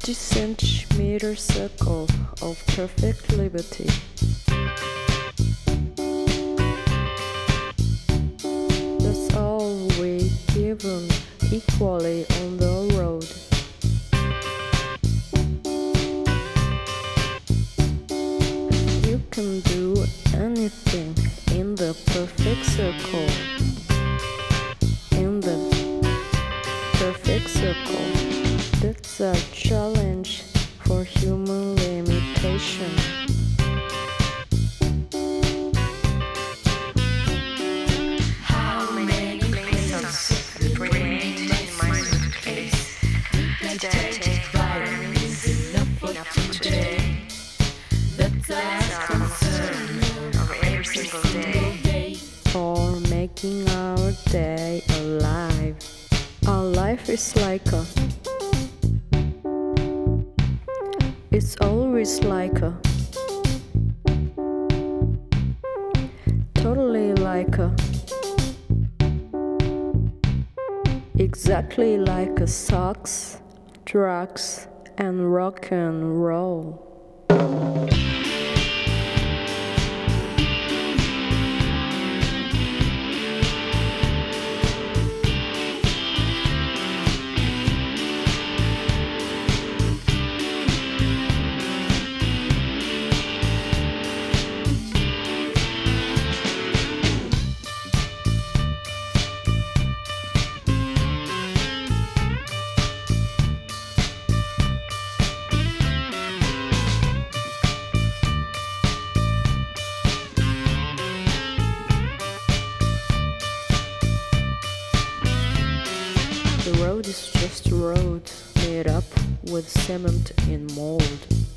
50-centimeter circle of perfect liberty. That's all we given equally on the road. You can do anything in the perfect circle. In the perfect circle. That's a challenge for human limitation. How many pesos remain in my suitcase? Did I take vitamins enough for today? That's a concern of every single day. For making our day alive. Our life is like a. It's always like a. Totally like a. Exactly like a socks, drugs, and rock and roll. The road is just a road made up with cement and mold.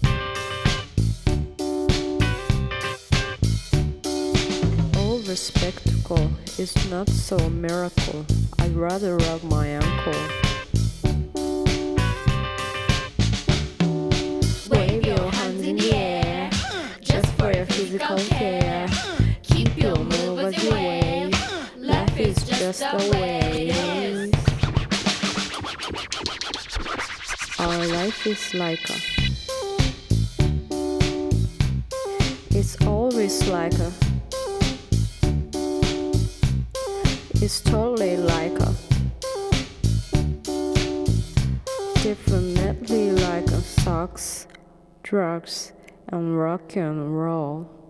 All the spectacle is not so a miracle. I'd rather rub my ankle. Wave your hands in the air, just for your physical care. Keep your move as you wave. Life is just a wave. Our life is like a. It's always like a. It's totally like a. Definitely like a socks, drugs, and rock and roll.